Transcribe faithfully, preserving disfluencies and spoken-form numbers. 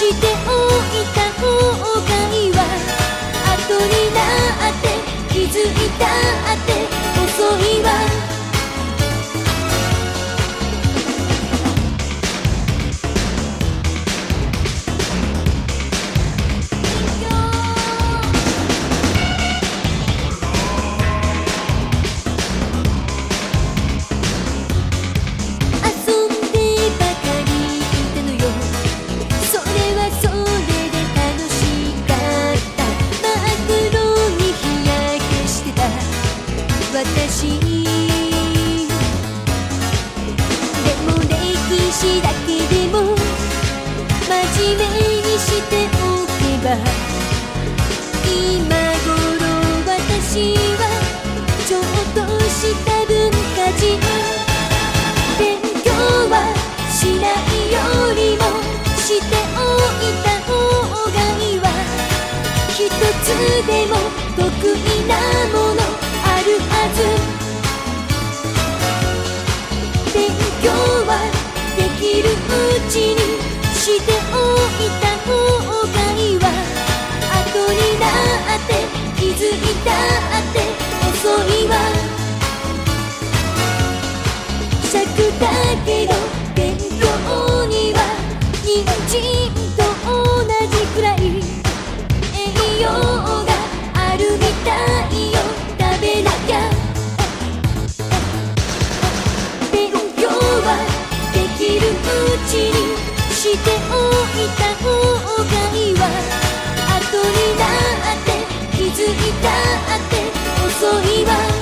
しておいた方がいいわ。後になって気づいたって遅いわ。私でも歴史だけでも真面目にしておけば、今頃私はちょっとした文化人。勉強はしないよりもしておいた方がいいわ。一つでも得意なものあるはず。勉強はできるうちにしておいた方がいいわ。後になって気づいたって遅いわ。尺だけど勉強には人参と同じくらい栄養があるみたいよ。食べなきゃ。勉強はできるうちにしておいた方がいいわ。後になって気づいたって遅いわ。